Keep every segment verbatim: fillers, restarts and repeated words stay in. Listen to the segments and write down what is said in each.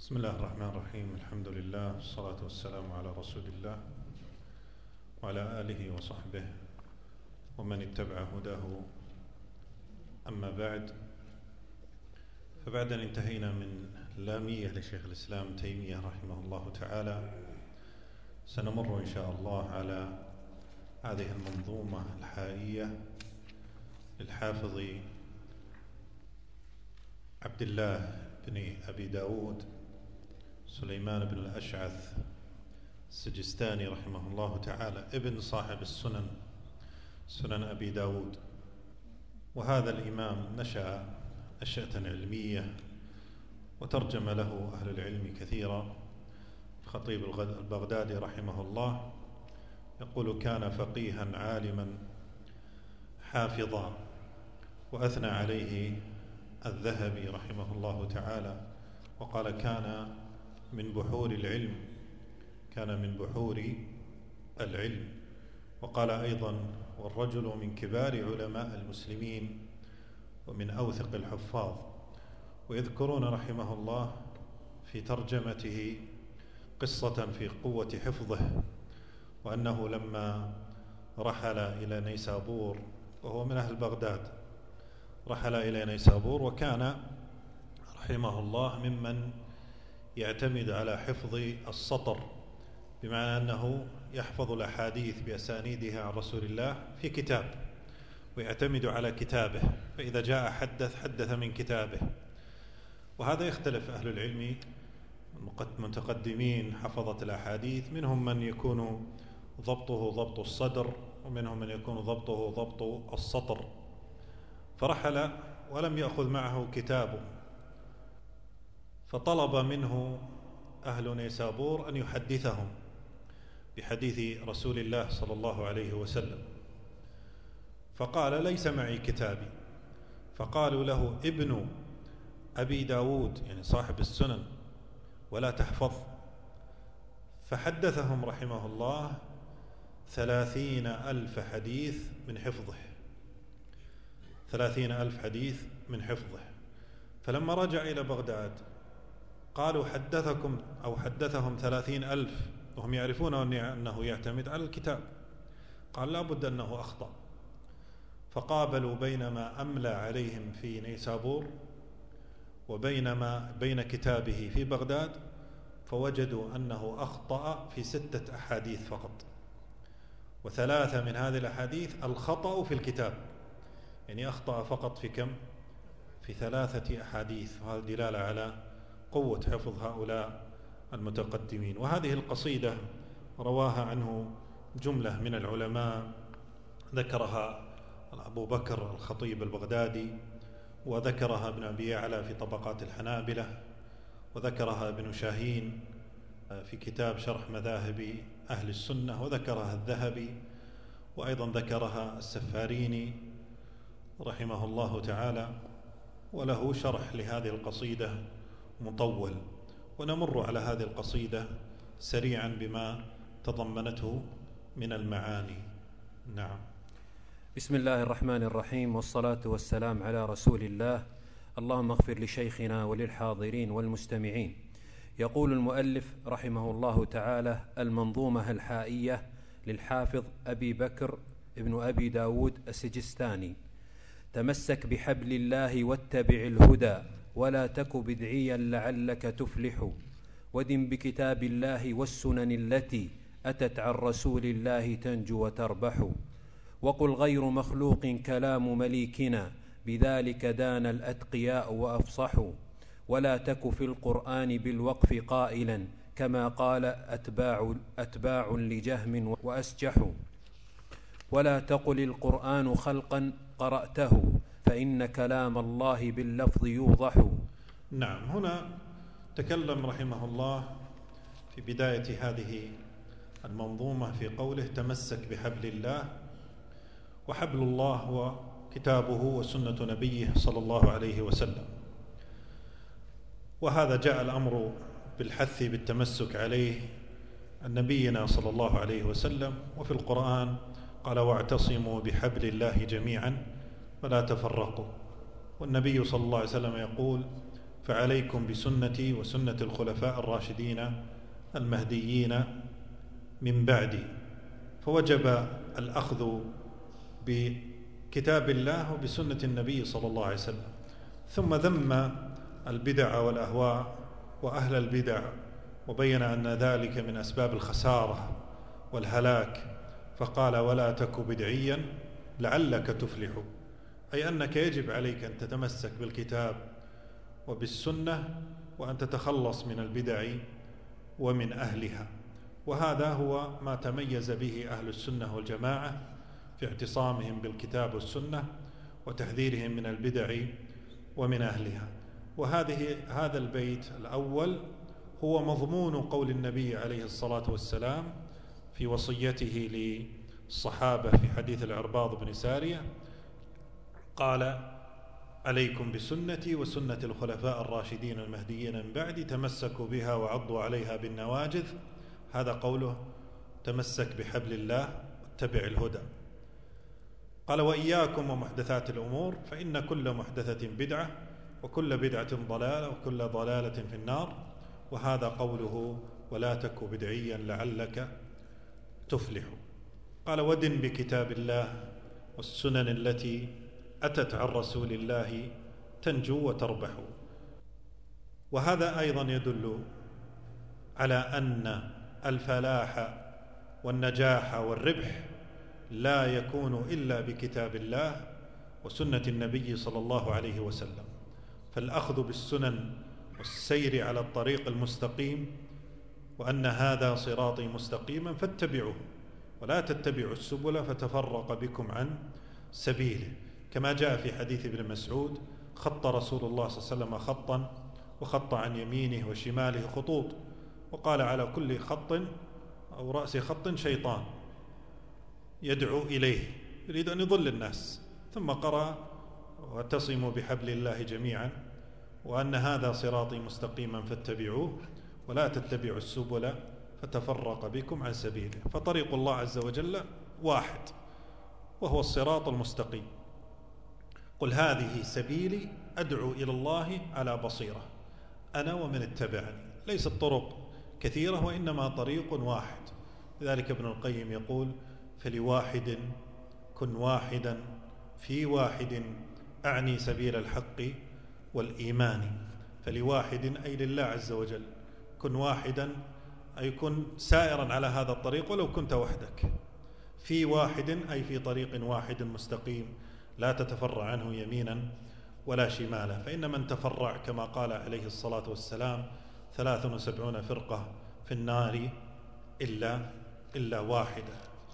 بسم الله الرحمن الرحيم. الحمد لله والصلاة والسلام على رسول الله وعلى آله وصحبه ومن اتبع هداه. أما بعد، فبعد أن انتهينا من لامية لشيخ الإسلام تيمية رحمه الله تعالى، سنمر إن شاء الله على هذه المنظومة الحائية للحافظ عبد الله بن أبي داود سليمان بن الأشعث السجستاني رحمه الله تعالى، ابن صاحب السنن، سنن أبي داود. وهذا الإمام نشأ نشأة علمية وترجم له أهل العلم كثيرا. الخطيب البغدادي رحمه الله يقول: كان فقيها عالما حافظا. وأثنى عليه الذهبي رحمه الله تعالى وقال: كان من بحور العلم كان من بحور العلم. وقال أيضا: والرجل من كبار علماء المسلمين ومن أوثق الحفاظ. ويذكرون رحمه الله في ترجمته قصة في قوة حفظه، وأنه لما رحل إلى نيسابور، وهو من أهل بغداد، رحل إلى نيسابور، وكان رحمه الله ممن يعتمد على حفظ السطر، بمعنى أنه يحفظ الأحاديث بأسانيدها عن رسول الله في كتاب ويعتمد على كتابه، فإذا جاء حدث حدث من كتابه. وهذا يختلف أهل العلم المتقدمين حفظة الأحاديث، منهم من يكون ضبطه ضبط الصدر، ومنهم من يكون ضبطه ضبط السطر. فرحل ولم يأخذ معه كتابه، فطلب منه أهل نيسابور أن يحدثهم بحديث رسول الله صلى الله عليه وسلم، فقال: ليس معي كتابي. فقالوا له: ابن أبي داود، يعني صاحب السنن، ولا تحفظ. فحدثهم رحمه الله ثلاثين ألف حديث من حفظه ثلاثين ألف حديث من حفظه. فلما رجع إلى بغداد قالوا: حدثكم أو حدثهم ثلاثين ألف وهم يعرفون أنه يعتمد على الكتاب. قال: لا بد أنه أخطأ. فقابلوا بينما أملى عليهم في نيسابور وبينما بين كتابه في بغداد، فوجدوا أنه أخطأ في ستة أحاديث فقط، وثلاثة من هذه الأحاديث الخطأ في الكتاب، يعني أخطأ فقط في كم؟ في ثلاثة أحاديث. وهذا دلالة على قوة حفظ هؤلاء المتقدمين. وهذه القصيدة رواها عنه جملة من العلماء، ذكرها أبو بكر الخطيب البغدادي، وذكرها ابن أبي يعلى في طبقات الحنابلة، وذكرها ابن شاهين في كتاب شرح مذاهب أهل السنة، وذكرها الذهبي، وأيضا ذكرها السفاريني رحمه الله تعالى، وله شرح لهذه القصيدة مطول. ونمر على هذه القصيدة سريعا بما تضمنته من المعاني. نعم. بسم الله الرحمن الرحيم، والصلاة والسلام على رسول الله. اللهم اغفر لشيخنا وللحاضرين والمستمعين. يقول المؤلف رحمه الله تعالى: المنظومة الحائية للحافظ أبي بكر ابن أبي داود السجستاني. تمسك بحبل الله واتبع الهدى، ولا تك بدعيا لعلك تفلح. ودم بكتاب الله والسنن التي أتت عن رسول الله تنجو وتربح. وقل غير مخلوق كلام مليكنا، بذلك دان الأتقياء وأفصحوا. ولا تك في القرآن بالوقف قائلا، كما قال أتباع, أتباع لجهم وأسجحوا. ولا تقل القرآن خلقا قرأته، فإن كلام الله باللفظ يوضح. نعم. هنا تكلم رحمه الله في بداية هذه المنظومة في قوله: تمسك بحبل الله. وحبل الله هو كتابه وسنة نبيه صلى الله عليه وسلم. وهذا جاء الأمر بالحث بالتمسك عليه عن نبينا صلى الله عليه وسلم. وفي القرآن قال: واعتصموا بحبل الله جميعا ولا تفرقوا. والنبي صلى الله عليه وسلم يقول: فعليكم بسنتي وسنة الخلفاء الراشدين المهديين من بعدي. فوجب الأخذ بكتاب الله وبسنة النبي صلى الله عليه وسلم. ثم ذم البدع والأهواء وأهل البدع، وبين أن ذلك من أسباب الخسارة والهلاك، فقال: ولا تك بدعيا لعلك تفلح، أي أنك يجب عليك أن تتمسك بالكتاب وبالسنة وأن تتخلص من البدع ومن أهلها. وهذا هو ما تميز به أهل السنة والجماعة في اعتصامهم بالكتاب والسنة وتحذيرهم من البدع ومن أهلها. وهذه هذا البيت الأول هو مضمون قول النبي عليه الصلاة والسلام في وصيته للصحابة في حديث العرباض بن سارية، قال: عليكم بسنتي وسنة الخلفاء الراشدين المهديين من بعدي، تمسكوا بها وعضوا عليها بالنواجذ. هذا قوله: تمسك بحبل الله واتبع الهدى. قال: وإياكم ومحدثات الأمور، فإن كل محدثة بدعة وكل بدعة ضلالة وكل ضلالة في النار. وهذا قوله: ولا تك بدعيا لعلك تفلح. قال: ودن بكتاب الله والسنن التي أتت عن رسول الله تنجو وتربح. وهذا أيضا يدل على أن الفلاح والنجاح والربح لا يكون إلا بكتاب الله وسنة النبي صلى الله عليه وسلم. فالأخذ بالسنن والسير على الطريق المستقيم، وأن هذا صراطي مستقيما فاتبعوه ولا تتبعوا السبل فتفرق بكم عن سبيله، كما جاء في حديث ابن مسعود: خط رسول الله صلى الله عليه وسلم خطا وخط عن يمينه وشماله خطوط، وقال: على كل خط أو رأس خط شيطان يدعو إليه يريد أن يضل الناس. ثم قرأ: واعتصموا بحبل الله جميعا وأن هذا صراطي مستقيما فاتبعوه ولا تتبعوا السبل فتفرق بكم عن سبيله. فطريق الله عز وجل واحد، وهو الصراط المستقيم. قل هذه سبيلي أدعو إلى الله على بصيرة أنا ومن اتبعني. ليست طرق كثيرة وإنما طريق واحد. لذلك ابن القيم يقول: فلواحد كن واحدا في واحد، أعني سبيل الحق والإيمان. فلواحد أي لله عز وجل، كن واحدا أي كن سائرا على هذا الطريق ولو كنت وحدك. في واحد أي في طريق واحد مستقيم لا تتفرع عنه يمينا ولا شمالا. فإن من تفرع كما قال عليه الصلاة والسلام: ثلاث وسبعون فرقة في النار إلا إلا واحدة.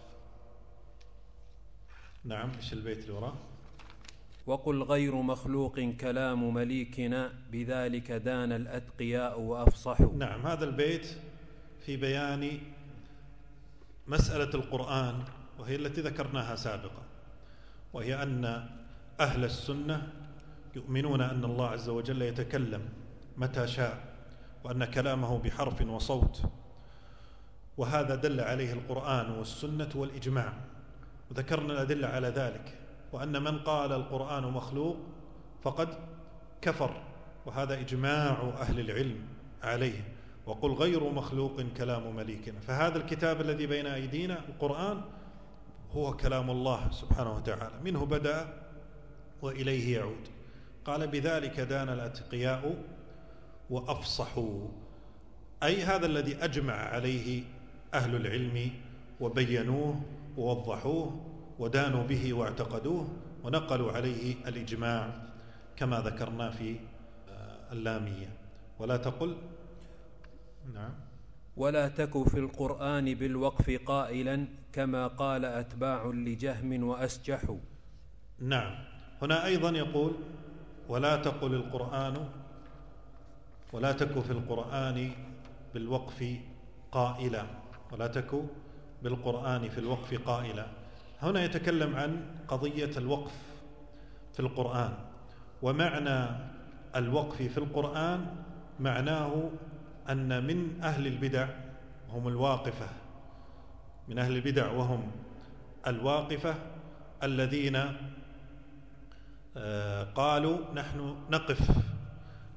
نعم. إيش البيت اللي وراه؟ وقل غير مخلوق كلام مليكنا بذلك دان الأتقياء وأفصحوا. نعم. هذا البيت في بيان مسألة القرآن، وهي التي ذكرناها سابقا، وهي أن أهل السنة يؤمنون أن الله عز وجل يتكلم متى شاء، وأن كلامه بحرف وصوت، وهذا دل عليه القرآن والسنة والإجماع، وذكرنا الأدلة على ذلك. وأن من قال القرآن مخلوق فقد كفر، وهذا إجماع أهل العلم عليه. وقل غير مخلوق كلام مليكنا. فهذا الكتاب الذي بين أيدينا القرآن هو كلام الله سبحانه وتعالى، منه بدأ وإليه يعود. قال: بذلك دان الأتقياء وأفصحوا، أي هذا الذي أجمع عليه أهل العلم وبينوه ووضحوه ودانوا به واعتقدوه ونقلوا عليه الإجماع كما ذكرنا في اللامية. ولا تقل نعم ولا تك في القرآن بالوقف قائلا كما قال أتباع لجهم وأسجحوا. نعم. هنا أيضا يقول: ولا تقل القرآن ولا تك في القرآن بالوقف قائلا، ولا تك بالقرآن في الوقف قائلا. هنا يتكلم عن قضية الوقف في القرآن، ومعنى الوقف في القرآن معناه أن من أهل البدع هم الواقفة، من أهل البدع وهم الواقفة الذين قالوا: نحن نقف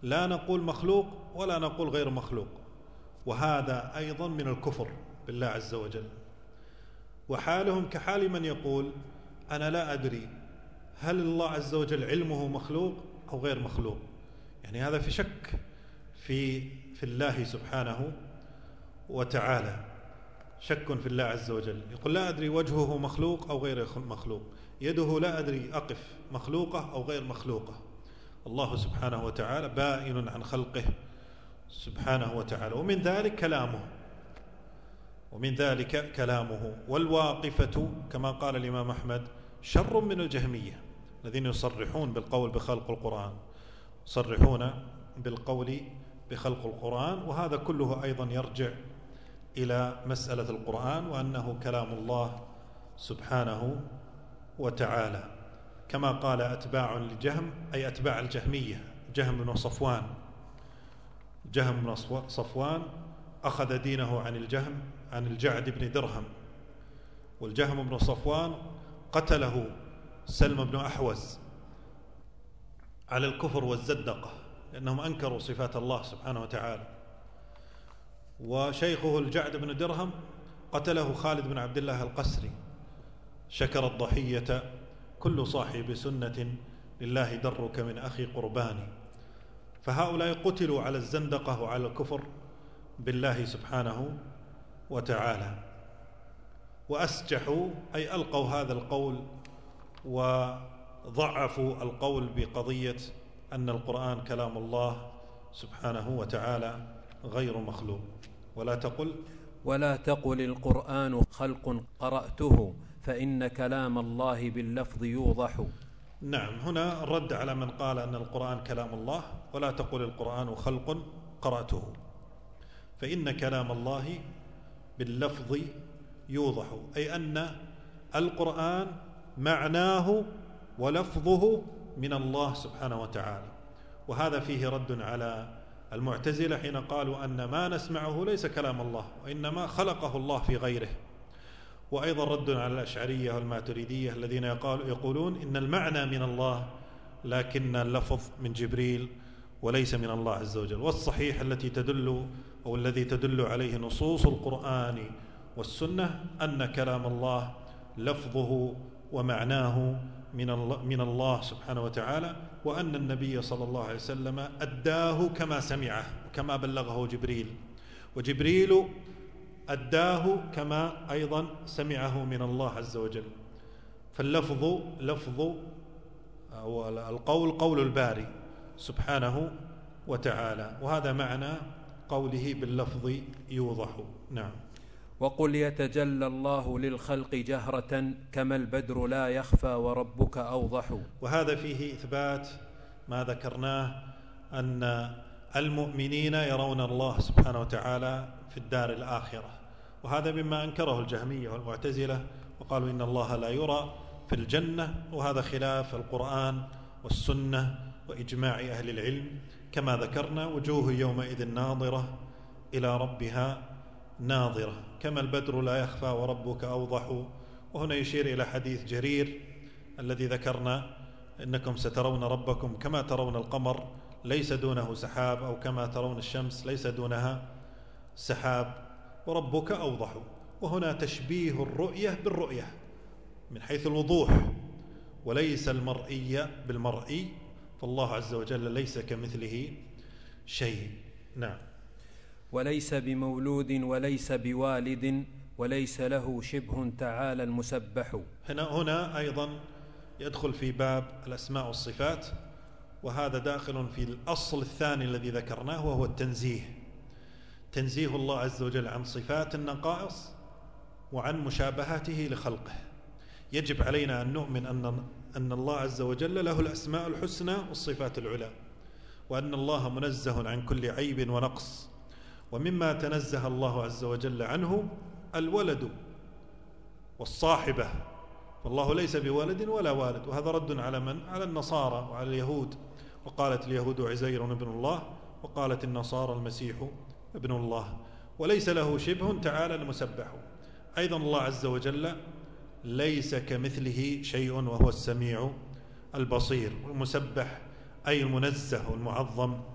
لا نقول مخلوق ولا نقول غير مخلوق، وهذا أيضا من الكفر بالله عز وجل. وحالهم كحال من يقول أنا لا أدري هل الله عز وجل علمه مخلوق أو غير مخلوق، يعني هذا في شك في في الله سبحانه وتعالى، شك في الله عز وجل. يقول لا أدري وجهه مخلوق أو غير مخلوق، يده لا أدري أقف مخلوقة أو غير مخلوقة. الله سبحانه وتعالى بائن عن خلقه سبحانه وتعالى. ومن ذلك كلامه ومن ذلك كلامه والواقفة كما قال الإمام أحمد شر من الجهمية الذين يصرحون بالقول بخلق القرآن، يصرحون بالقول بخلق القرآن، وهذا كله أيضا يرجع إلى مسألة القرآن وأنه كلام الله سبحانه وتعالى، كما قال أتباع لجهم أي أتباع الجهمية، جهم بن صفوان. جهم بن صفوان أخذ دينه عن الجهم عن الجعد بن درهم، والجهم بن صفوان قتله سلم بن أحوز على الكفر والزندقة لأنهم أنكروا صفات الله سبحانه وتعالى. وشيخه الجعد بن درهم قتله خالد بن عبد الله القسري. شكر الضحية كل صاحب سنة لله درك من أخي قرباني. فهؤلاء قتلوا على الزندقة وعلى الكفر بالله سبحانه وتعالى، وأسجحوا أي ألقوا هذا القول وضعفوا القول بقضية أن القرآن كلام الله سبحانه وتعالى غير مخلوق. ولا تقل ولا تقل القرآن خلق قرأته فإن كلام الله باللفظ يوضح. نعم، هنا الرد على من قال أن القرآن كلام الله. ولا تقل القرآن خلق قرأته فإن كلام الله باللفظ يوضح، أي أن القرآن معناه ولفظه من الله سبحانه وتعالى. وهذا فيه رد على المعتزلة حين قالوا أن ما نسمعه ليس كلام الله وإنما خلقه الله في غيره. وأيضا رد على الأشعرية والماتريدية الذين يقولون إن المعنى من الله لكن اللفظ من جبريل وليس من الله عز وجل. والصحيح التي تدل أو الذي تدل عليه نصوص القرآن والسنة أن كلام الله لفظه ومعناه من الله, من الله سبحانه وتعالى، وأن النبي صلى الله عليه وسلم أداه كما سمعه كما بلغه جبريل، وجبريل أداه كما أيضا سمعه من الله عز وجل. فاللفظ لفظ أو القول قول الباري سبحانه وتعالى، وهذا معنى قوله باللفظ يوضح. نعم. وقل يتجلى الله للخلق جهرة كما البدر لا يخفى وربك أوضح. وهذا فيه إثبات ما ذكرناه أن المؤمنين يرون الله سبحانه وتعالى في الدار الآخرة، وهذا مما أنكره الجهمية والمعتزلة وقالوا إن الله لا يرى في الجنة، وهذا خلاف القرآن والسنة وإجماع أهل العلم. كما ذكرنا وجوه يومئذ ناظرة إلى ربها ناظرة كما البدر لا يخفى وربك أوضح. وهنا يشير إلى حديث جرير الذي ذكرنا إنكم سترون ربكم كما ترون القمر ليس دونه سحاب، أو كما ترون الشمس ليس دونها سحاب، وربك أوضح. وهنا تشبيه الرؤية بالرؤية من حيث الوضوح، وليس المرئي بالمرئي، فالله عز وجل ليس كمثله شيء. نعم. وليس بمولود وليس بوالد وليس له شبه تعالى المسبح. هنا هنا أيضا يدخل في باب الأسماء والصفات، وهذا داخل في الأصل الثاني الذي ذكرناه وهو التنزيه، تنزيه الله عز وجل عن صفات النقائص وعن مشابهته لخلقه. يجب علينا أن نؤمن أن أن الله عز وجل له الأسماء الحسنى والصفات العلى، وأن الله منزه عن كل عيب ونقص. ومما تنزه الله عز وجل عنه الولد والصاحبة، والله ليس بولد ولا والد، وهذا رد على من؟ على النصارى وعلى اليهود. وقالت اليهود عزير ابن الله، وقالت النصارى المسيح ابن الله، وليس له شبه تعالى المسبح. أيضا الله عز وجل ليس كمثله شيء وهو السميع البصير. والمسبح أي المنزه والمعظم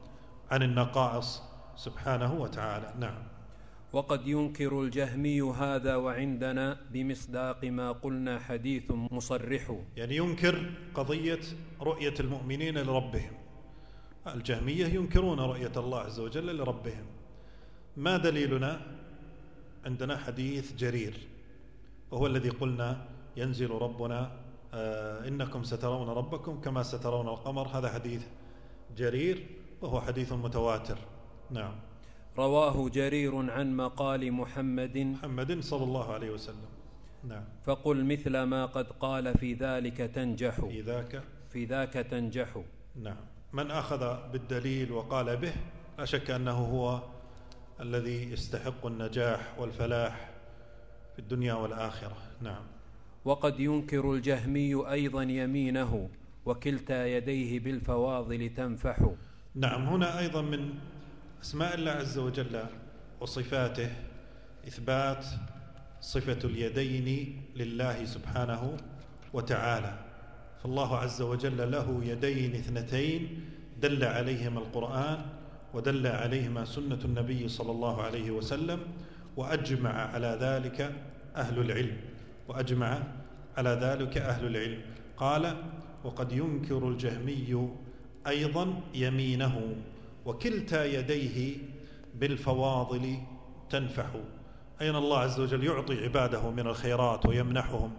عن النقائص سبحانه وتعالى. نعم. وقد ينكر الجهمي هذا وعندنا بمصداق ما قلنا حديث مصرح. يعني ينكر قضية رؤية المؤمنين لربهم. الجهمية ينكرون رؤية الله عز وجل لربهم. ما دليلنا؟ عندنا حديث جرير، وهو الذي قلنا ينزل ربنا آه إنكم سترون ربكم كما سترون القمر. هذا حديث جرير وهو حديث متواتر. نعم. رواه جرير عن مقال محمد محمد صلى الله عليه وسلم. نعم. فقل مثل ما قد قال في ذلك تنجح. في ذاك في ذاك تنجح. نعم. من أخذ بالدليل وقال به لا شك أنه هو الذي يستحق النجاح والفلاح في الدنيا والآخرة. نعم. وقد ينكر الجهمي أيضا يمينه وكلتا يديه بالفواضل تنفح. نعم. هنا أيضا من أسماء الله عز وجل وصفاته إثبات صفة اليدين لله سبحانه وتعالى. فالله عز وجل له يدين اثنتين دل عليهما القرآن ودل عليهما سنة النبي صلى الله عليه وسلم، وأجمع على ذلك أهل العلم وأجمع على ذلك أهل العلم. قال: وقد ينكر الجهمي أيضا يمينه وكلتا يديه بالفواضل تنفح. أين الله عز وجل يعطي عباده من الخيرات ويمنحهم،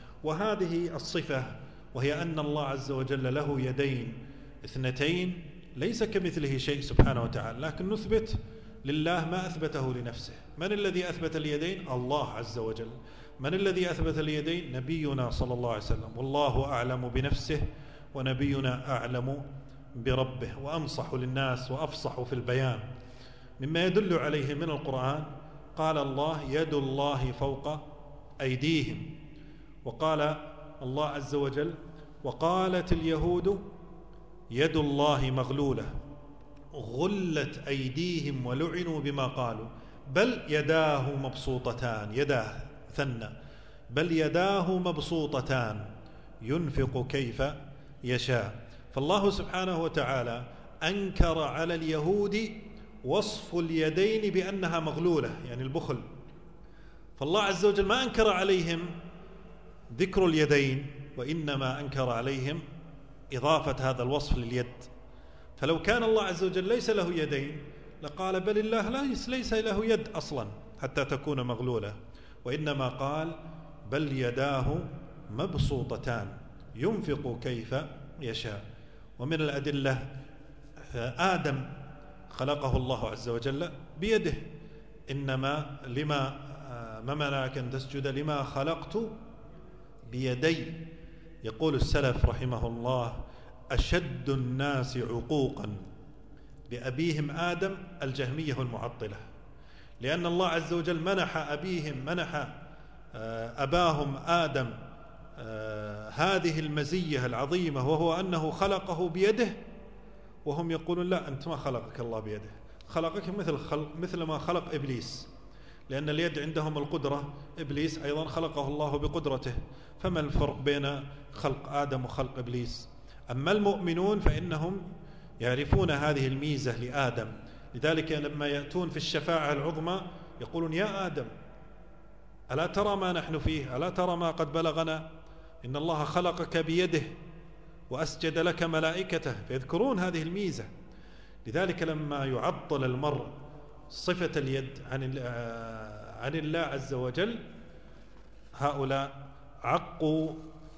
وهذه الصفة وهي أن الله عز وجل له يدين اثنتين ليس كمثله شيء سبحانه وتعالى، لكن نثبت لله ما أثبته لنفسه. من الذي أثبت اليدين؟ الله عز وجل. من الذي أثبت اليدين؟ نبينا صلى الله عليه وسلم. والله أعلم بنفسه ونبينا أعلم بربه وأنصح للناس وأفصح في البيان. مما يدل عليه من القرآن قال الله: يد الله فوق أيديهم. وقال الله عز وجل: وقالت اليهود يد الله مغلولة غلت أيديهم ولعنوا بما قالوا بل يداه مبسوطتان. يداه ثنى، بل يداه مبسوطتان ينفق كيف يشاء. فالله سبحانه وتعالى أنكر على اليهود وصف اليدين بأنها مغلولة، يعني البخل. فالله عز وجل ما أنكر عليهم ذكر اليدين، وإنما أنكر عليهم إضافة هذا الوصف لليد. فلو كان الله عز وجل ليس له يدين لقال بل الله ليس له يد أصلا حتى تكون مغلولة، وإنما قال بل يداه مبسوطتان ينفق كيف يشاء. ومن الأدلة آدم خلقه الله عز وجل بيده. إنما لما ما منعك أن تسجد لما خلقت بيدي. يقول السلف رحمه الله: أشد الناس عقوقا بأبيهم آدم الجهمية المعطلة، لأن الله عز وجل منح أبيهم منح أباهم آدم هذه المزية العظيمة، وهو أنه خلقه بيده، وهم يقولون لا، أنت ما خلقك الله بيده، خلقك مثل, خلق مثل ما خلق إبليس، لأن اليد عندهم القدرة، إبليس أيضا خلقه الله بقدرته. فما الفرق بين خلق آدم وخلق إبليس؟ أما المؤمنون فإنهم يعرفون هذه الميزة لآدم، لذلك لما يأتون في الشفاعة العظمى يقولون: يا آدم ألا ترى ما نحن فيه؟ ألا ترى ما قد بلغنا؟ إن الله خلقك بيده وأسجد لك ملائكته. فيذكرون هذه الميزة. لذلك لما يعطل المرء صفة اليد عن عن الله عز وجل، هؤلاء عقوا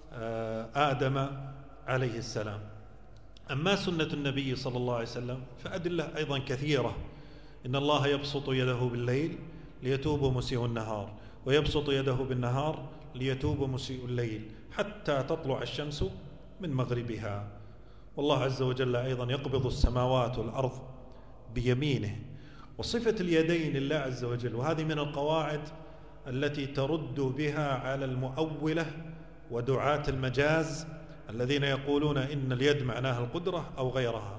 آدم عليه السلام. أما سنة النبي صلى الله عليه وسلم فأدلة أيضا كثيرة. إن الله يبسط يده بالليل ليتوب مسيء النهار، ويبسط يده بالنهار ليتوب مسيء الليل، حتى تطلع الشمس من مغربها. والله عز وجل أيضا يقبض السماوات والأرض بيمينه. وصفة اليدين لله عز وجل، وهذه من القواعد التي ترد بها على المؤولة ودعاة المجاز الذين يقولون إن اليد معناها القدرة أو غيرها.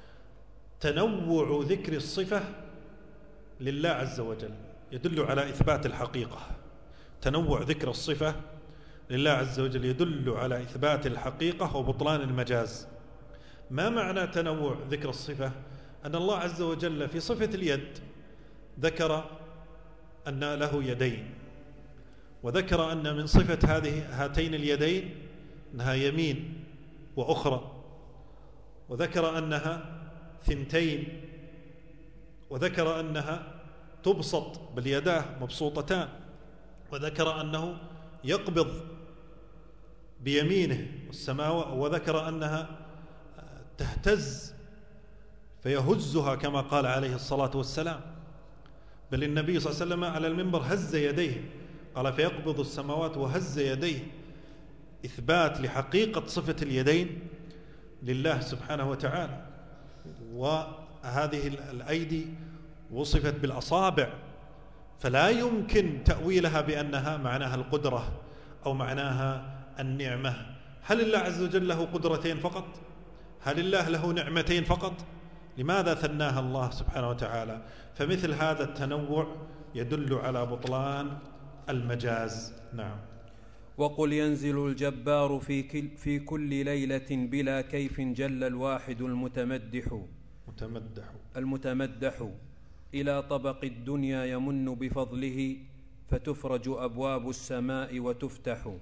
تنوع ذكر الصفة لله عز وجل يدل على إثبات الحقيقة. تنوع ذكر الصفة لله عز وجل يدل على إثبات الحقيقة وبطلان المجاز. ما معنى تنوع ذكر الصفة؟ أن الله عز وجل في صفة اليد ذكر أن له يدين، وذكر أن من صفة هذه هاتين اليدين أنها يمين وأخرى، وذكر أنها ثنتين، وذكر أنها تبسط باليداه مبسوطتان، وذكر أنه يقبض بيمينه السماوات، وذكر أنها تهتز فيهزها كما قال عليه الصلاة والسلام، بل النبي صلى الله عليه وسلم على المنبر هز يديه، قال فيقبض السماوات وهز يديه، إثبات لحقيقة صفة اليدين لله سبحانه وتعالى. وهذه الأيدي وصفت بالأصابع، فلا يمكن تأويلها بأنها معناها القدرة أو معناها النعمة. هل الله عز وجل له قدرتين فقط؟ هل الله له نعمتين فقط؟ لماذا ثناها الله سبحانه وتعالى؟ فمثل هذا التنوع يدل على بطلان المجاز. نعم. وقل ينزل الجبار في كل, في كل ليلة بلا كيف جل الواحد المتمدح متمدح المتمدح إلى طبق الدنيا يمن بفضله فتفرج أبواب السماء وتفتح.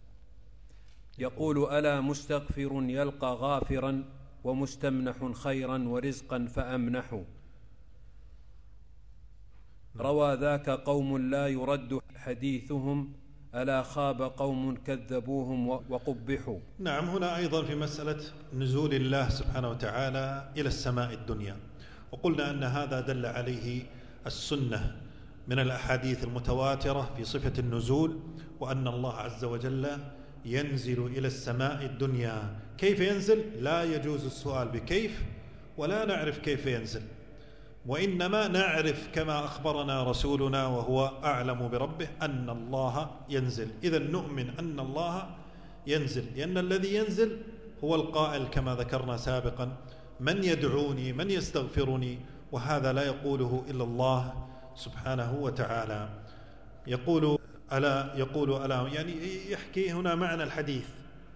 يقول ألا مستغفر يلقى غافرا ومستمنح خيرا ورزقا فأمنح. روى ذاك قوم لا يرد حديثهم ألا خاب قوم كذبوهم وقبحوا. نعم. هنا أيضا في مسألة نزول الله سبحانه وتعالى إلى السماء الدنيا، وقلنا أن هذا دل عليه السنة من الأحاديث المتواترة في صفة النزول، وأن الله عز وجل ينزل إلى السماء الدنيا. كيف ينزل؟ لا يجوز السؤال بكيف، ولا نعرف كيف ينزل، وإنما نعرف كما أخبرنا رسولنا وهو أعلم بربه أن الله ينزل. إذن نؤمن أن الله ينزل، لأن الذي ينزل هو القائل كما ذكرنا سابقا: من يدعوني، من يستغفرني، وهذا لا يقوله إلا الله سبحانه وتعالى. يقول ألا يقول ألا يعني يحكي هنا معنى الحديث،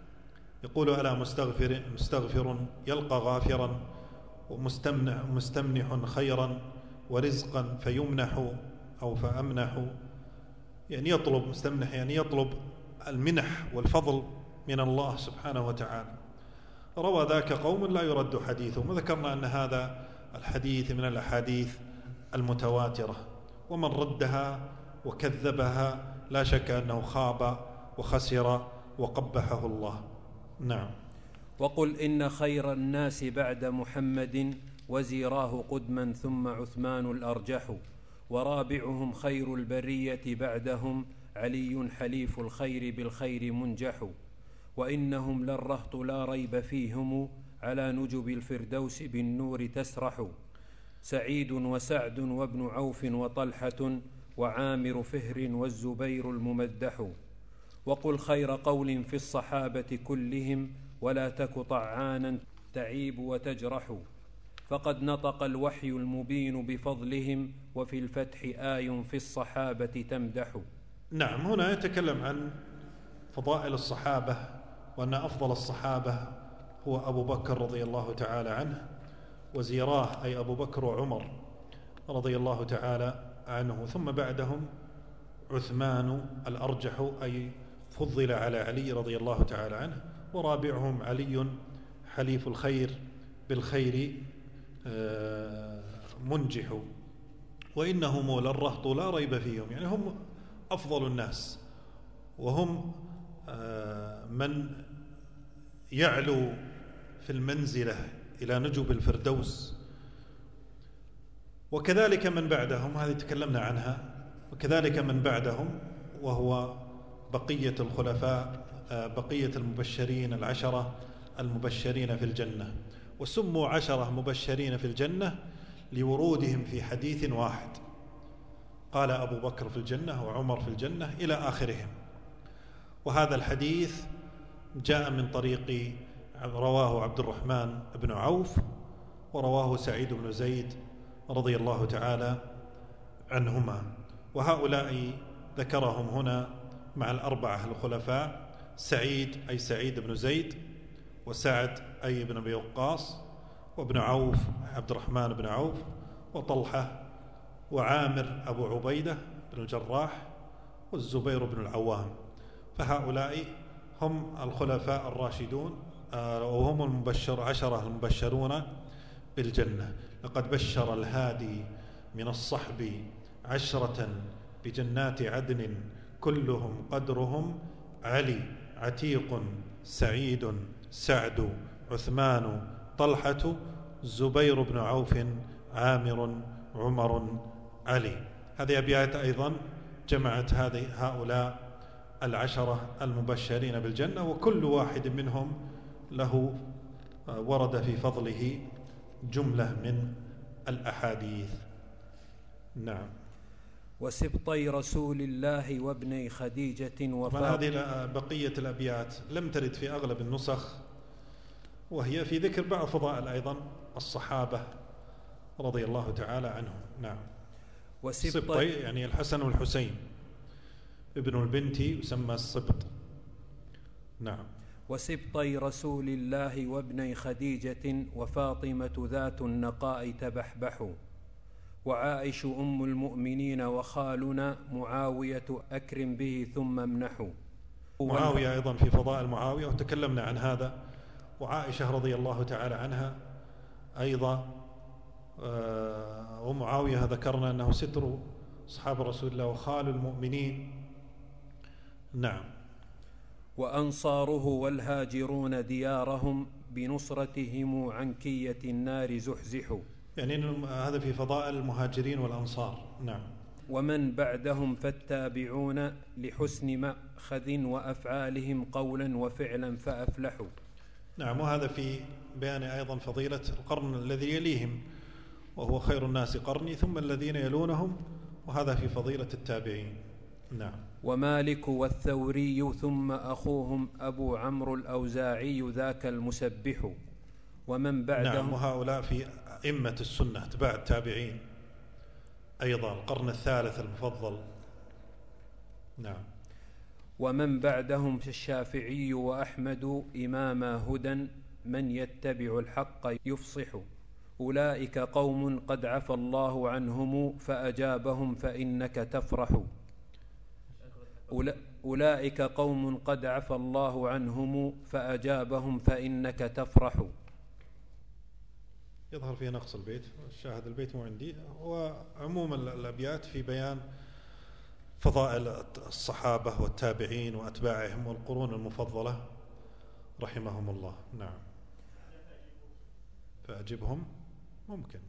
يقول ألا مستغفر مستغفر يلقى غافرا ومستمنح مستمنح خيرا ورزقا فيمنح أو فأمنح، يعني يطلب مستمنح يعني يطلب المنح والفضل من الله سبحانه وتعالى. روى ذاك قوم لا يرد حديثهم، وذكرنا أن هذا الحديث من الأحاديث المتواترة، ومن ردها وكذبها لا شك أنه خاب وخسر وقبحه الله. نعم. وقل إن خير الناس بعد محمد وزيراه قدما ثم عثمان الأرجح، ورابعهم خير البرية بعدهم علي حليف الخير بالخير منجح، وإنهم للرهط لا ريب فيهم على نجب الفردوس بالنور تسرح، سعيد وسعد وابن عوف وطلحة وعامر فهر والزبير الممدح. وقل خير قول في الصحابة كلهم ولا تك طعانا تعيب وتجرح، فقد نطق الوحي المبين بفضلهم وفي الفتح آي في الصحابة تمدح. نعم. هنا يتكلم عن فضائل الصحابة، وأن أفضل الصحابة هو أبو بكر رضي الله تعالى عنه، وزيراه أي أبو بكر وعمر رضي الله تعالى عنه، ثم بعدهم عثمان الأرجح أي فضل على علي رضي الله تعالى عنه، ورابعهم علي حليف الخير بالخير منجح، وإنهم للرهط لا ريب فيهم، يعني هم أفضل الناس، وهم من يعلو في المنزلة إلى نجوب الفردوس. وكذلك من بعدهم، هذه تكلمنا عنها، وكذلك من بعدهم وهو بقية الخلفاء، بقية المبشرين العشرة المبشرين في الجنة، وسموا عشرة مبشرين في الجنة لورودهم في حديث واحد، قال أبو بكر في الجنة وعمر في الجنة إلى آخرهم. وهذا الحديث جاء من طريق رواه عبد الرحمن بن عوف، ورواه سعيد بن زيد رضي الله تعالى عنهما. وهؤلاء ذكرهم هنا مع الأربعة الخلفاء: سعيد أي سعيد بن زيد، وسعد أي بن أبي وقاص، وابن عوف عبد الرحمن بن عوف، وطلحة، وعامر أبو عبيدة بن الجراح، والزبير بن العوام. فهؤلاء هم الخلفاء الراشدون، وهم المبشر عشرة المبشرون بالجنة. لقد بشر الهادي من الصحب عشرة بجنات عدن كلهم قدرهم علي، عتيق، سعيد، سعد، عثمان، طلحة، زبير بن عوف، عامر، عمر، علي. هذه أبيات أيضا جمعت هذه هؤلاء العشرة المبشرين بالجنة، وكل واحد منهم له ورد في فضله جملة من الأحاديث. نعم. وسبطي رسول الله وابني خديجة وفاطمة. هذه بقية الأبيات لم ترد في أغلب النسخ، وهي في ذكر بعض فضائل أيضا الصحابة رضي الله تعالى عنهم. نعم. وسبطي يعني الحسن والحسين، ابن البنت يسمى السبط. نعم. وسبطي رسول الله وابني خديجة وفاطمة ذات النقاء تبحبحوا، وعائش أم المؤمنين وخالنا معاوية أكرم به ثم امنحوا. معاوية أيضا في فضائل معاوية وتكلمنا عن هذا، وعائشة رضي الله تعالى عنها أيضا. ومعاوية ذكرنا أنه ستر أصحاب رسول الله وخال المؤمنين. نعم. وأنصاره والهاجرون ديارهم بنصرتهم عن كية النار زحزحوا. يعني هذا في فضائل المهاجرين والأنصار. نعم. ومن بعدهم فالتابعون لحسن مأخذ وأفعالهم قولا وفعلا فأفلحوا. نعم. وهذا في بيان أيضا فضيلة القرن الذي يليهم، وهو خير الناس قرني ثم الذين يلونهم، وهذا في فضيلة التابعين. نعم. ومالك والثوري ثم أخوهم أبو عمرو الأوزاعي ذاك المسبح. ومن بعدهم. نعم. وهؤلاء في أئمة السنة اتباع التابعين أيضا، القرن الثالث المفضل. نعم. ومن بعدهم الشافعي وأحمد إماما هدى من يتبع الحق يفصح. أولئك قوم قد عفى الله عنهم فأجابهم فإنك تفرح. أولئك قوم قد عفى الله عنهم فأجابهم فإنك تفرح. يظهر فيه نقص البيت، الشاهد البيت مو عندي. وعموم الأبيات في بيان فضائل الصحابة والتابعين وأتباعهم والقرون المفضلة رحمهم الله. نعم. فأجبهم ممكن.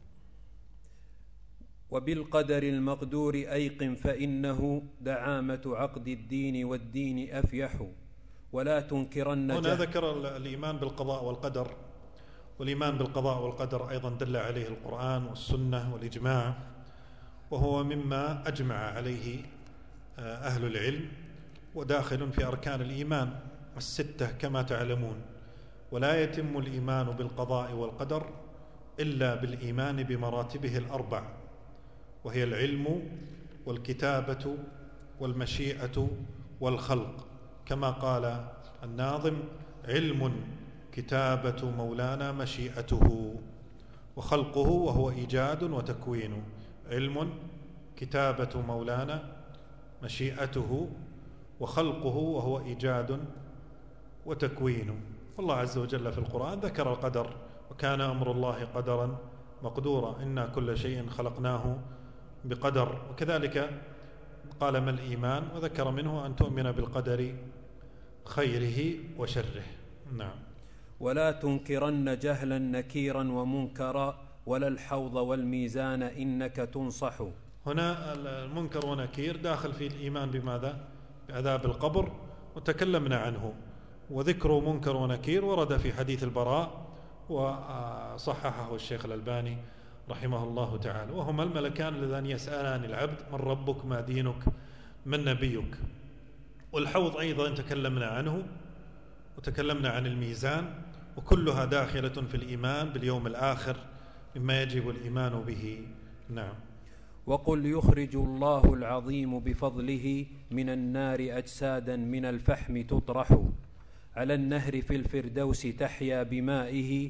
وبالقدر المقدور أيقن فإنه دعامة عقد الدين والدين أفيح. ولا تنكرن. هنا ذكر الإيمان بالقضاء والقدر، والإيمان بالقضاء والقدر أيضا دل عليه القرآن والسنة والإجماع، وهو مما أجمع عليه أهل العلم، وداخل في أركان الإيمان الستة كما تعلمون. ولا يتم الإيمان بالقضاء والقدر إلا بالإيمان بمراتبه الأربع، وهي العلم والكتابة والمشيئة والخلق، كما قال الناظم: علم كتابة مولانا مشيئته، وخلقه وهو إيجاد وتكوين. علم كتابة مولانا مشيئته، وخلقه وهو إيجاد وتكوين. والله عز وجل في القرآن ذكر القدر: وكان أمر الله قدرا مقدورا، إنا كل شيء خلقناه بقدر. وكذلك قال: ما الإيمان؟ وذكر منه أن تؤمن بالقدر خيره وشره. نعم. ولا تنكرن جهلا نكيرا ومنكرا ولا الحوض والميزان إنك تنصح. هنا المنكر ونكير داخل في الإيمان بماذا؟ بعذاب القبر، وتكلمنا عنه. وذكر منكر ونكير ورد في حديث البراء، وصححه الشيخ الألباني رحمه الله تعالى، وهما الملكان اللذان يسألان العبد: من ربك؟ ما دينك؟ من نبيك؟ والحوض أيضا تكلمنا عنه، وتكلمنا عن الميزان، وكلها داخلة في الإيمان باليوم الآخر مما يجب الإيمان به. نعم. وقل يخرج الله العظيم بفضله من النار أجسادا من الفحم تطرح، على النهر في الفردوس تحيا بمائه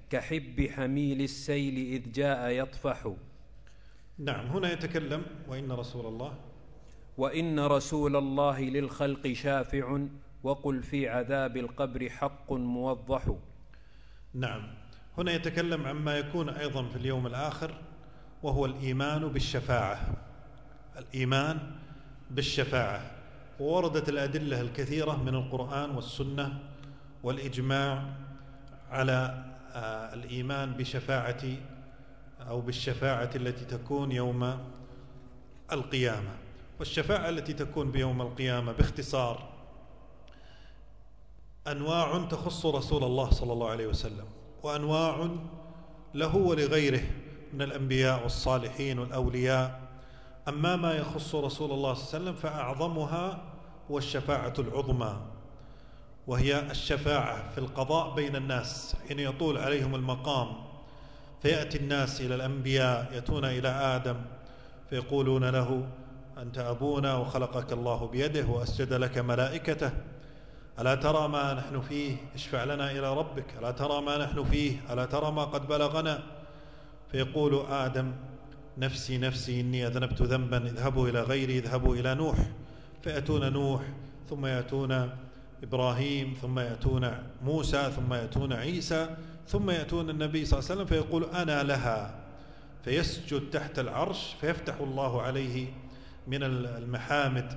كحب حميل السيل إذ جاء يطفح. نعم، هنا يتكلم وإن رسول الله وإن رسول الله للخلق شافع وقل في عذاب القبر حق موضح. نعم، هنا يتكلم عما يكون أيضا في اليوم الآخر، وهو الإيمان بالشفاعة. الإيمان بالشفاعة، ووردت الأدلة الكثيرة من القرآن والسنة والإجماع على الإيمان بشفاعة أو بالشفاعة التي تكون يوم القيامة. والشفاعة التي تكون بيوم القيامة باختصار أنواع تخص رسول الله صلى الله عليه وسلم، وأنواع له ولغيره من الأنبياء والصالحين والأولياء. أما ما يخص رسول الله صلى الله عليه وسلم فأعظمها هو الشفاعة العظمى، وهي الشفاعة في القضاء بين الناس حين يطول عليهم المقام، فيأتي الناس إلى الأنبياء، يأتون إلى آدم فيقولون له أنت أبونا وخلقك الله بيده وأسجد لك ملائكته، ألا ترى ما نحن فيه؟ اشفع لنا إلى ربك، ألا ترى ما نحن فيه؟ ألا ترى ما قد بلغنا؟ فيقول آدم نفسي نفسي إني أذنبت ذنبا، اذهبوا إلى غيري، اذهبوا إلى نوح. فيأتون نوح، ثم يأتون إبراهيم، ثم يأتون موسى، ثم يأتون عيسى، ثم يأتون النبي صلى الله عليه وسلم فيقول أنا لها، فيسجد تحت العرش، فيفتح الله عليه من المحامد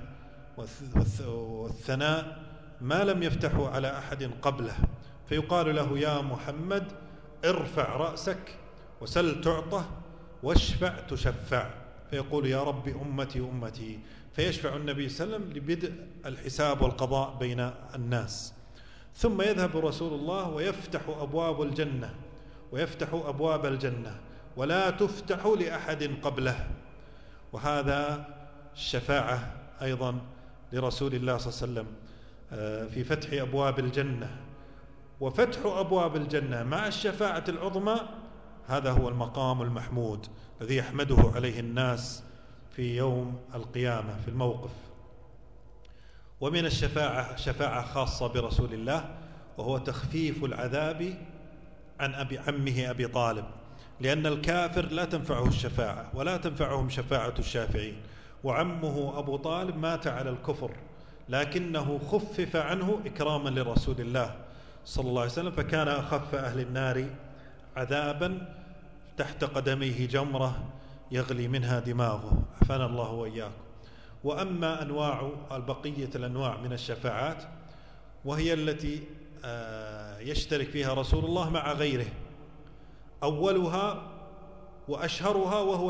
والثناء ما لم يفتحه على أحد قبله، فيقال له يا محمد ارفع رأسك وسل تعطه واشفع تشفع، فيقول يا رب أمتي أمتي، فيشفع النبي صلى الله عليه وسلم لبدء الحساب والقضاء بين الناس. ثم يذهب رسول الله ويفتح أبواب الجنة، ويفتح أبواب الجنة ولا تفتح لأحد قبله، وهذا الشفاعة أيضا لرسول الله صلى الله عليه وسلم في فتح أبواب الجنة. وفتح أبواب الجنة مع الشفاعة العظمى هذا هو المقام المحمود الذي يحمده عليه الناس في يوم القيامة في الموقف. ومن الشفاعة شفاعة خاصة برسول الله، وهو تخفيف العذاب عن أبي عمه أبي طالب، لأن الكافر لا تنفعه الشفاعة ولا تنفعهم شفاعة الشافعين، وعمه أبو طالب مات على الكفر لكنه خفف عنه إكراما لرسول الله صلى الله عليه وسلم، فكان أخف أهل النار عذابا، تحت قدميه جمرة يغلي منها دماغه، عافانا الله وإياكم. وأما أنواع البقية الأنواع من الشفاعات وهي التي يشترك فيها رسول الله مع غيره، أولها وأشهرها وهو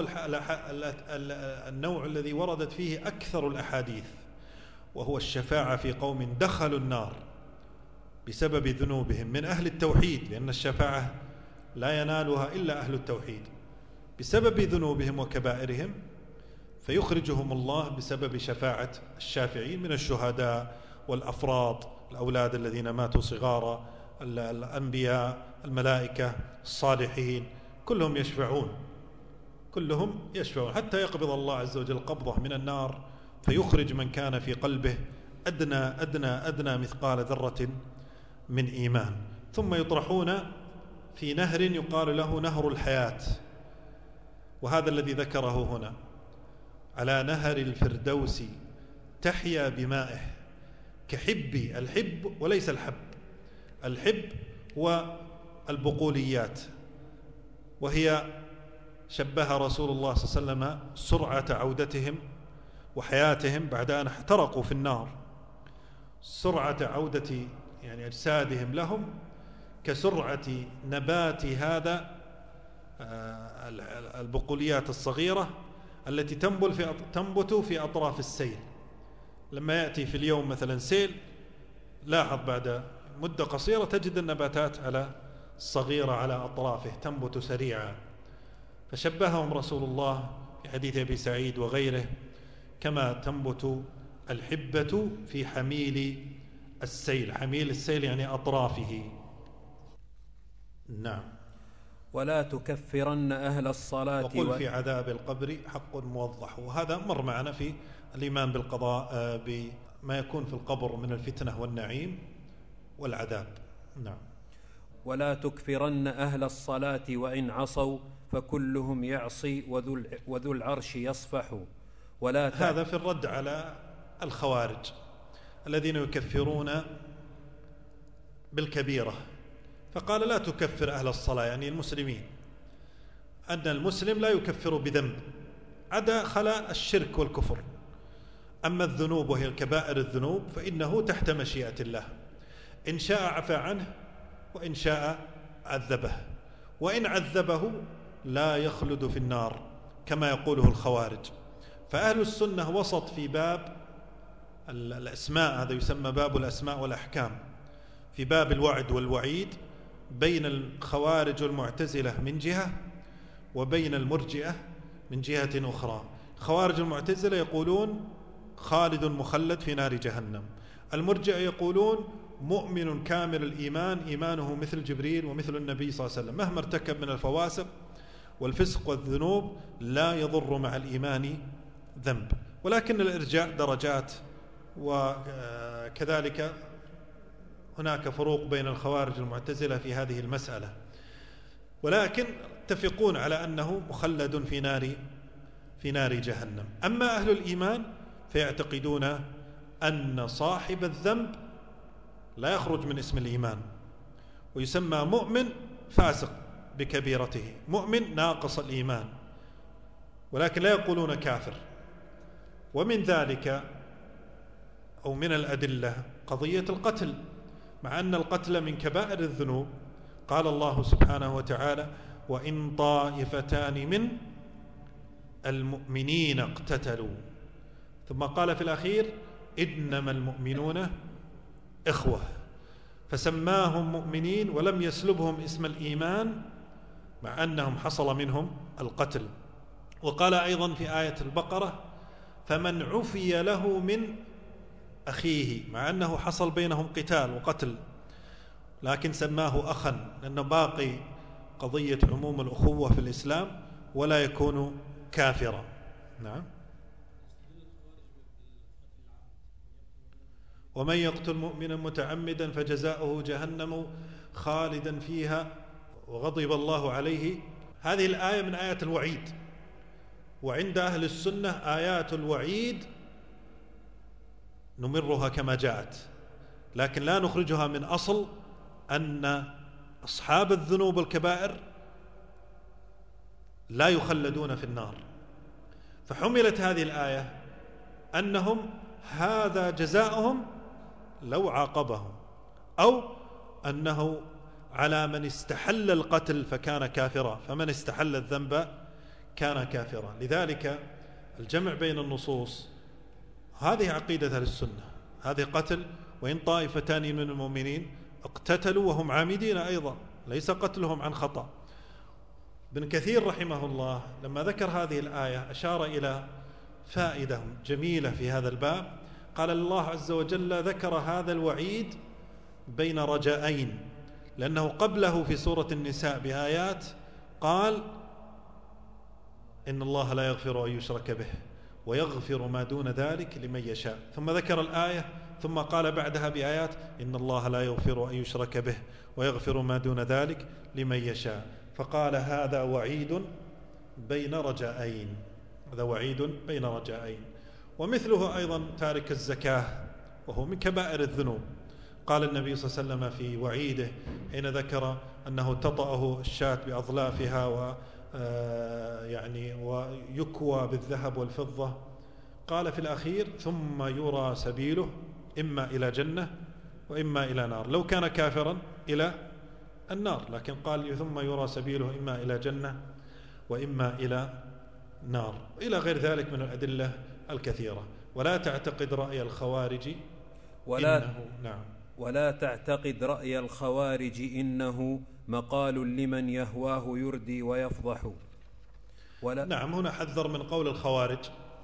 النوع الذي وردت فيه أكثر الأحاديث، وهو الشفاعة في قوم دخلوا النار بسبب ذنوبهم من أهل التوحيد، لأن الشفاعة لا ينالها إلا أهل التوحيد، بسبب ذنوبهم وكبائرهم، فيخرجهم الله بسبب شفاعة الشافعين من الشهداء والأفراط، الأولاد الذين ماتوا صغارا، الأنبياء، الملائكة، الصالحين، كلهم يشفعون، كلهم يشفعون حتى يقبض الله عز وجل قبضة من النار، فيخرج من كان في قلبه أدنى أدنى أدنى مثقال ذرة من إيمان، ثم يطرحون في نهر يقال له نهر الحياة، وهذا الذي ذكره هنا على نهر الفردوس تحيا بمائه كحبي. الحب وليس الحب، الحب والبقوليات، وهي شبه رسول الله صلى الله عليه وسلم سرعة عودتهم وحياتهم بعد أن احترقوا في النار، سرعة عودة يعني أجسادهم لهم كسرعة نبات هذا البقوليات الصغيرة التي تنبت في أطراف السيل. لما يأتي في اليوم مثلا سيل، لاحظ بعد مدة قصيرة تجد النباتات على الصغيرة على أطرافه تنبت سريعا، فشبههم رسول الله في حديث أبي سعيد وغيره كما تنبت الحبة في حميل السيل. حميل السيل يعني أطرافه. نعم. ولا تكفرن أهل الصلاة وقل و... في عذاب القبر حق موضح، وهذا مر معنا في الإيمان بالقضاء بما يكون في القبر من الفتنة والنعيم والعذاب. نعم. ولا تكفرن أهل الصلاة وإن عصوا فكلهم يعصي وذو العرش يصفح. ولا ت... هذا في الرد على الخوارج الذين يكفرون بالكبيرة، فقال لا تكفر أهل الصلاة يعني المسلمين، أن المسلم لا يكفر بذنب عدا خلا الشرك والكفر، أما الذنوب وهي الكبائر الذنوب فإنه تحت مشيئة الله، إن شاء عفى عنه وإن شاء عذبه، وإن عذبه لا يخلد في النار كما يقوله الخوارج. فأهل السنة وسط في باب الأسماء، هذا يسمى باب الأسماء والأحكام، في باب الوعد والوعيد بين الخوارج والمعتزلة من جهة وبين المرجئة من جهة أخرى. خوارج المعتزلة يقولون خالد مخلد في نار جهنم، المرجئة يقولون مؤمن كامل الإيمان، إيمانه مثل جبريل ومثل النبي صلى الله عليه وسلم، مهما ارتكب من الفواسق والفسق والذنوب لا يضر مع الإيمان ذنب. ولكن الإرجاء درجات، وكذلك هناك فروق بين الخوارج المعتزلة في هذه المسألة، ولكن اتفقون على أنه مخلد في نار في نار جهنم. أما أهل الإيمان فيعتقدون أن صاحب الذنب لا يخرج من اسم الإيمان، ويسمى مؤمن فاسق بكبيرته، مؤمن ناقص الإيمان، ولكن لا يقولون كافر. ومن ذلك أو من الأدلة قضية القتل، مع أن القتل من كبائر الذنوب، قال الله سبحانه وتعالى وإن طائفتان من المؤمنين اقتتلوا، ثم قال في الأخير إنما المؤمنون إخوة، فسماهم مؤمنين ولم يسلبهم اسم الإيمان مع أنهم حصل منهم القتل. وقال أيضا في آية البقرة فمن عفي له من أخيه، مع أنه حصل بينهم قتال وقتل لكن سماه أخا، لأنه باقي قضية عموم الأخوة في الإسلام ولا يكون كافرا. نعم. ومن يقتل مؤمنا متعمدا فجزاؤه جهنم خالدا فيها وغضب الله عليه. هذه الآية من آيات الوعيد، وعند أهل السنة آيات الوعيد نمرها كما جاءت، لكن لا نخرجها من أصل أن أصحاب الذنوب الكبائر لا يخلدون في النار. فحملت هذه الآية أنهم هذا جزاؤهم لو عاقبهم، أو أنه على من استحل القتل فكان كافرا، فمن استحل الذنب كان كافرا. لذلك الجمع بين النصوص هذه عقيدة أهل السنة، هذه قتل، وإن طائفتان من المؤمنين اقتتلوا وهم عامدين أيضا، ليس قتلهم عن خطأ. ابن كثير رحمه الله لما ذكر هذه الآية أشار إلى فائدة جميلة في هذا الباب، قال الله عز وجل ذكر هذا الوعيد بين رجائين، لأنه قبله في سورة النساء بآيات قال إن الله لا يغفر أن يشرك به ويغفر ما دون ذلك لمن يشاء، ثم ذكر الآية ثم قال بعدها بآيات إن الله لا يغفر أن يشرك به ويغفر ما دون ذلك لمن يشاء، فقال هذا وعيد بين رجائين، هذا وعيد بين رجائين. ومثله أيضا تارك الزكاة وهو من كبائر الذنوب، قال النبي صلى الله عليه وسلم في وعيده حين ذكر أنه تطأه الشاة بأظلافها و يعني ويكوى بالذهب والفضة، قال في الأخير ثم يرى سبيله إما إلى جنة وإما إلى نار، لو كان كافرا إلى النار، لكن قال ثم يرى سبيله إما إلى جنة وإما إلى نار، إلى غير ذلك من الأدلة الكثيرة. ولا تعتقد رأي الخوارج ولا إنه نعم ولا تعتقد رأي الخوارج إنه مقال لمن يهواه يردي ويفضح. ولا نعم، هنا حذر من قول الخوارج،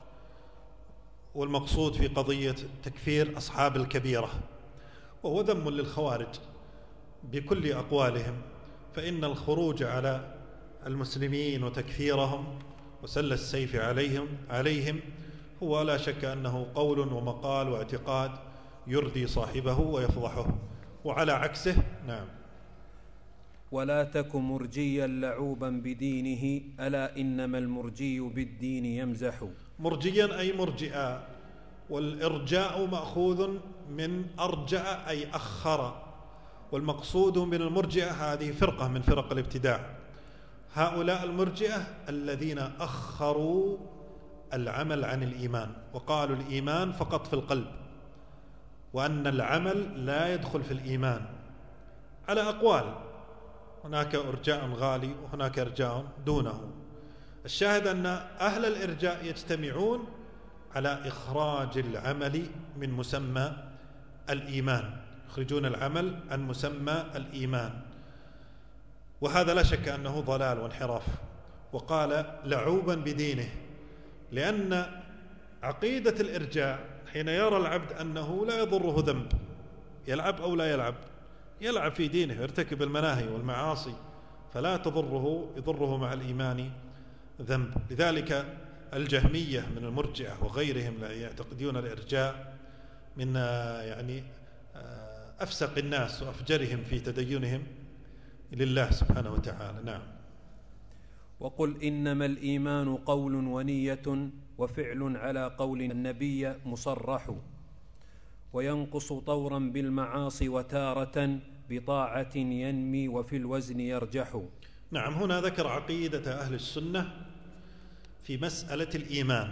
والمقصود في قضية تكفير أصحاب الكبيرة، وهو ذم للخوارج بكل أقوالهم، فإن الخروج على المسلمين وتكفيرهم وسل السيف عليهم عليهم هو لا شك أنه قول ومقال واعتقاد يردي صاحبه ويفضحه، وعلى عكسه نعم ولا تك مرجيا لعوبا بدينه ألا إنما المرجي بالدين يمزح. مرجيا أي مرجئا، والإرجاء مأخوذ من أرجأ أي أخر، والمقصود من المرجئة هذه فرقة من فرق الابتداع. هؤلاء المرجئة الذين أخروا العمل عن الإيمان، وقالوا الإيمان فقط في القلب، وأن العمل لا يدخل في الإيمان، على أقوال، هناك إرجاء غالي وهناك إرجاء دونه. الشاهد أن أهل الإرجاء يجتمعون على إخراج العمل من مسمى الإيمان، يخرجون العمل عن مسمى الإيمان، وهذا لا شك أنه ضلال وانحراف. وقال لعوبا بدينه، لأن عقيدة الإرجاء حين يرى العبد أنه لا يضره ذنب، يلعب أو لا يلعب، يلعب في دينه يرتكب المناهي والمعاصي فلا تضره يضره مع الإيمان ذنب. لذلك الجهمية من المرجئة وغيرهم لا يعتقدون الإرجاء من يعني أفسق الناس وأفجرهم في تدينهم لله سبحانه وتعالى. نعم. وقل إنما الإيمان قول ونية وفعل على قول النبي مصرح، وينقص طورا بالمعاصي وتارة بطاعة ينمي وفي الوزن يرجح. نعم، هنا ذكر عقيدة أهل السنة في مسألة الإيمان.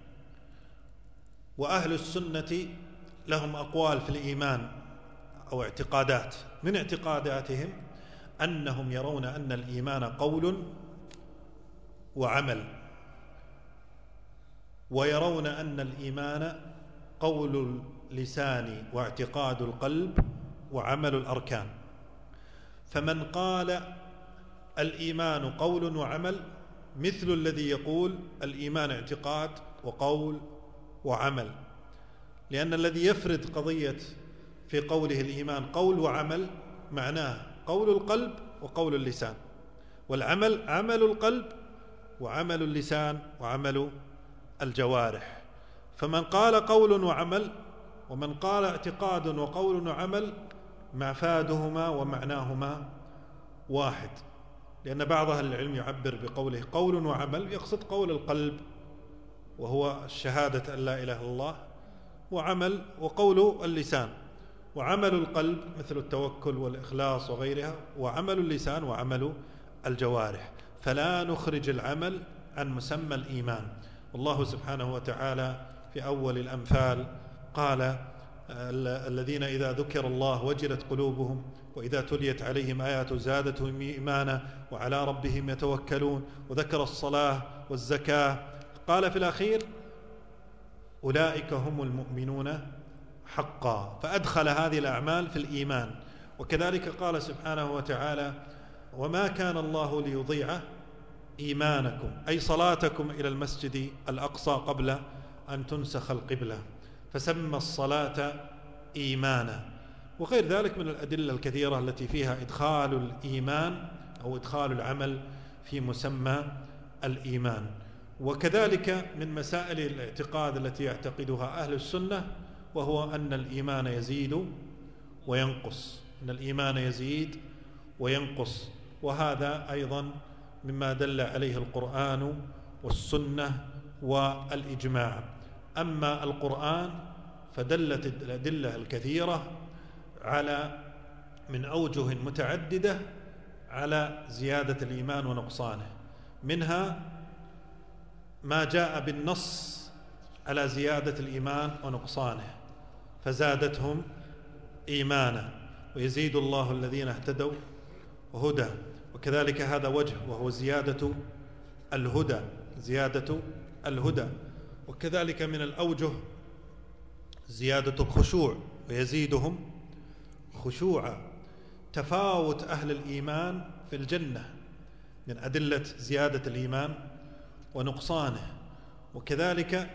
وأهل السنة لهم أقوال في الإيمان أو اعتقادات، من اعتقاداتهم أنهم يرون أن الإيمان قول وعمل، ويرون أن الإيمان قول اللسان واعتقاد القلب وعمل الأركان. فمن قال الإيمان قول وعمل مثل الذي يقول الإيمان اعتقاد وقول وعمل، لأن الذي يفرد قضية في قوله الإيمان قول وعمل معناه قول القلب وقول اللسان، والعمل عمل القلب وعمل اللسان وعمل الجوارح. فمن قال قول وعمل ومن قال اعتقاد وقول وعمل مفادهما ومعناهما واحد، لأن بعض أهل العلم يعبر بقوله قول وعمل يقصد قول القلب وهو الشهادة أن لا إله إلا الله، وعمل وقول اللسان، وعمل القلب مثل التوكل والإخلاص وغيرها، وعمل اللسان وعمل الجوارح. فلا نخرج العمل عن مسمى الإيمان. والله سبحانه وتعالى في أول الأنفال قال الذين إذا ذكر الله وجلت قلوبهم وإذا تليت عليهم آيات زادتهم إيمانا وعلى ربهم يتوكلون، وذكر الصلاة والزكاة. قال في الأخير أولئك هم المؤمنون حقا، فأدخل هذه الأعمال في الإيمان. وكذلك قال سبحانه وتعالى وما كان الله ليضيع إيمانكم، أي صلاتكم إلى المسجد الأقصى قبل أن تنسخ القبلة، فسمى الصلاة إيمانا. وغير ذلك من الأدلة الكثيرة التي فيها إدخال الإيمان أو إدخال العمل في مسمى الإيمان. وكذلك من مسائل الاعتقاد التي يعتقدها أهل السنة وهو أن الإيمان يزيد وينقص، أن الإيمان يزيد وينقص، وهذا أيضا مما دل عليه القرآن والسنة والإجماع. أما القرآن فدلت الأدلة الكثيرة على من أوجه متعددة على زيادة الإيمان ونقصانه، منها ما جاء بالنص على زيادة الإيمان ونقصانه فزادتهم إيمانا ويزيد الله الذين اهتدوا هدى، وكذلك هذا وجه وهو زيادة الهدى، زيادة الهدى. وكذلك من الأوجه زيادة الخشوع ويزيدهم خشوعا. تفاوت أهل الإيمان في الجنة من أدلة زيادة الإيمان ونقصانه. وكذلك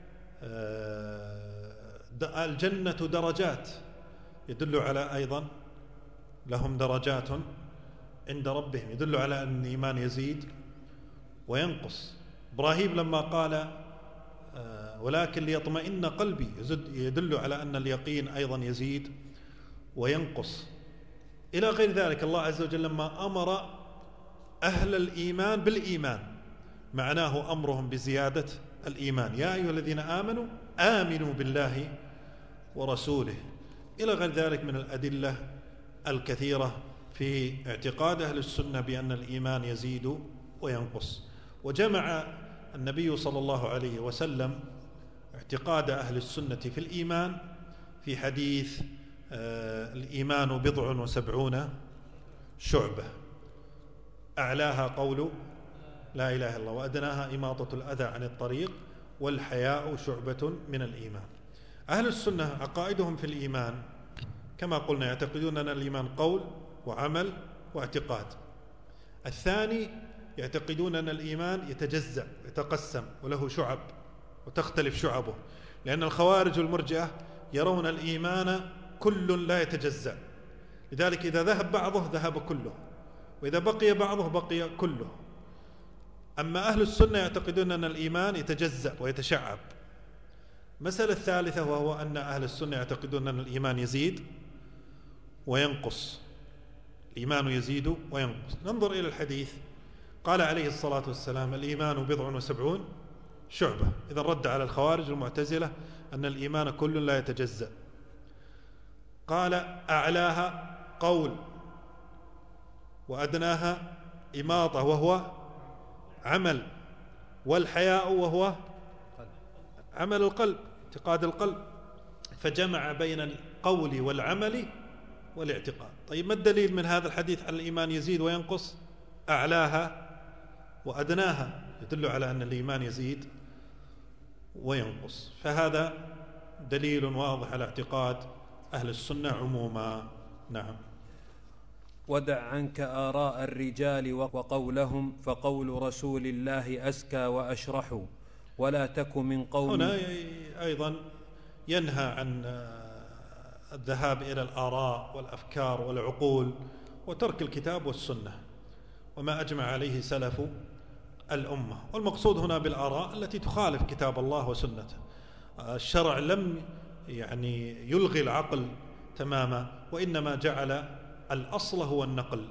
الجنة درجات يدل على أيضا لهم درجات عند ربهم، يدل على أن الإيمان يزيد وينقص. إبراهيم لما قال ولكن ليطمئن قلبي يدل على أن اليقين أيضا يزيد وينقص. إلى غير ذلك. الله عز وجل لما أمر أهل الإيمان بالإيمان معناه أمرهم بزيادة الإيمان، يا أيها الذين آمنوا آمنوا بالله ورسوله، إلى غير ذلك من الأدلة الكثيرة في اعتقاد أهل السنة بأن الإيمان يزيد وينقص. وجمع النبي صلى الله عليه وسلم اعتقاد أهل السنة في الإيمان في حديث آه الإيمان بضع وسبعون شعبة، أعلاها قول لا إله إلا الله، وأدناها إماطة الأذى عن الطريق، والحياء شعبة من الإيمان. أهل السنة عقائدهم في الإيمان كما قلنا يعتقدون أن الإيمان قول وعمل واعتقاد. الثاني يعتقدون أن الإيمان يتجزأ يتقسم وله شعب وتختلف شعبه، لأن الخوارج والمرجئة يرون الإيمان كل لا يتجزأ، لذلك إذا ذهب بعضه ذهب كله، وإذا بقي بعضه بقي كله. أما أهل السنة يعتقدون أن الإيمان يتجزأ ويتشعب. مسألة الثالثة وهو أن أهل السنة يعتقدون أن الإيمان يزيد وينقص، الإيمان يزيد وينقص. ننظر إلى الحديث، قال عليه الصلاة والسلام الإيمان بضع وسبعون شعبة، إذا رد على الخوارج المعتزلة أن الإيمان كل لا يتجزأ. قال أعلاها قول وأدناها إماطة وهو عمل، والحياء وهو عمل القلب اعتقاد القلب، فجمع بين القول والعمل والاعتقاد. طيب ما الدليل من هذا الحديث على الإيمان يزيد وينقص؟ أعلاها وأدناها يدل على أن الإيمان يزيد وينقص، فهذا دليل واضح على اعتقاد أهل السنة عموما. نعم. ودع عنك آراء الرجال وقولهم، فقول رسول الله أزكى وأشرح، ولا تك من قوم. هنا أيضا ينهى عن الذهاب إلى الآراء والأفكار والعقول وترك الكتاب والسنة وما أجمع عليه سلف الأمة. والمقصود هنا بالآراء التي تخالف كتاب الله وسنته. الشرع لم يعني يلغي العقل تماما، وإنما جعل الأصل هو النقل،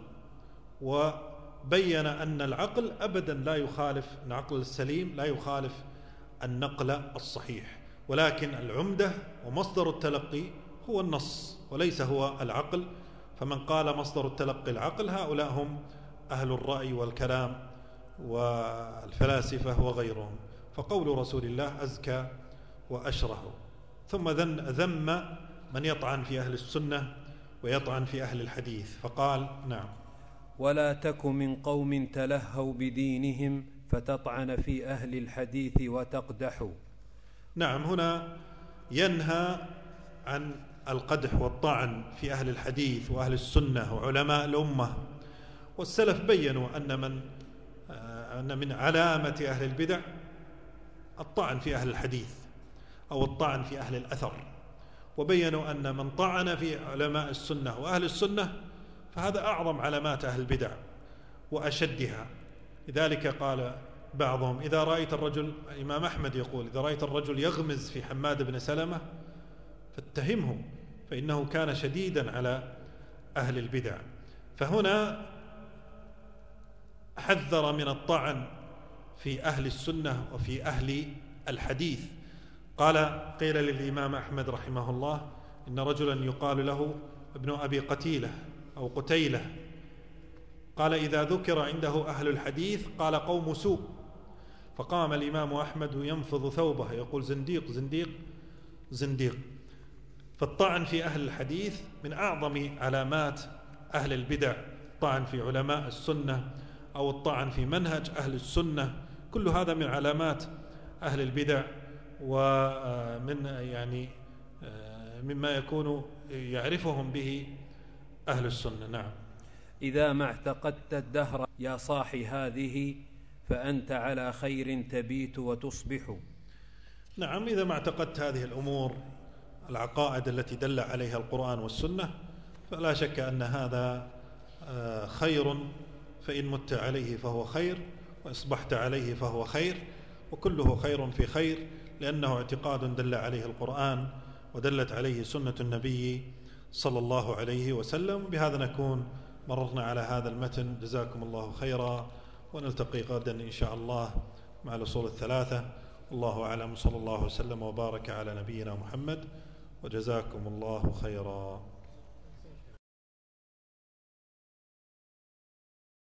وبين أن العقل أبدا لا يخالف، العقل السليم لا يخالف النقل الصحيح، ولكن العمدة ومصدر التلقي هو النص وليس هو العقل. فمن قال مصدر التلقي العقل هؤلاء هم أهل الرأي والكلام والفلاسفة وغيرهم. فقول رسول الله أزكى وأشرح. ثم ذم من يطعن في أهل السنة ويطعن في أهل الحديث، فقال نعم ولا تك من قوم تلهوا بدينهم فتطعن في أهل الحديث وتقدح. نعم، هنا ينهى عن القدح والطعن في أهل الحديث وأهل السنة وعلماء الأمة. والسلف بيّنوا أن من أن من علامة أهل البدع الطعن في أهل الحديث أو الطعن في أهل الأثر، وبيّنوا أن من طعن في علماء السنة وأهل السنة فهذا أعظم علامات أهل البدع وأشدها. لذلك قال بعضهم إذا رأيت الرجل، الإمام أحمد يقول إذا رأيت الرجل يغمز في حماد بن سلمة فاتهمه، فإنه كان شديدا على أهل البدع. فهنا حذر من الطعن في أهل السنة وفي أهل الحديث. قال قيل للإمام أحمد رحمه الله إن رجلا يقال له ابن أبي قتيلة أو قتيلة، قال إذا ذكر عنده أهل الحديث قال قوم سوء، فقام الإمام أحمد ينفض ثوبه يقول زنديق زنديق زنديق. فالطعن في أهل الحديث من أعظم علامات أهل البدع، الطعن في علماء السنة أو الطعن في منهج أهل السنة، كل هذا من علامات أهل البدع ومن يعني مما يكون يعرفهم به أهل السنة. نعم. إذا ما اعتقدت الدهر يا صاحي هذه فأنت على خير تبيت وتصبح. نعم، إذا ما اعتقدت هذه الأمور العقائد التي دل عليها القرآن والسنة فلا شك أن هذا خير، فإن مت عليه فهو خير وأصبحت عليه فهو خير، وكله خير في خير، لأنه اعتقاد دل عليه القرآن ودلت عليه سنة النبي صلى الله عليه وسلم. بهذا نكون مررنا على هذا المتن. جزاكم الله خيرا، ونلتقي غدا إن شاء الله مع الأصول الثلاثة. الله أعلم، صلى الله وسلم وبارك على نبينا محمد، وجزاكم الله خيرا.